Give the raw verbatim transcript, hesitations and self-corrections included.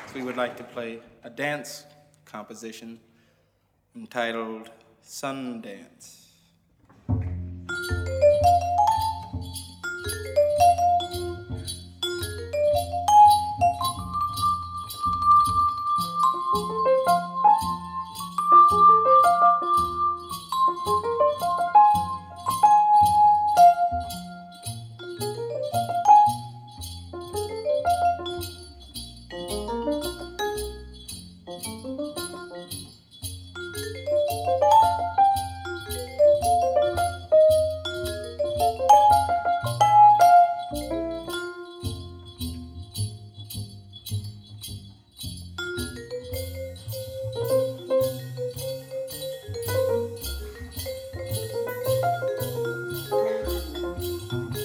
we would like to play a dance composition entitled Sundance.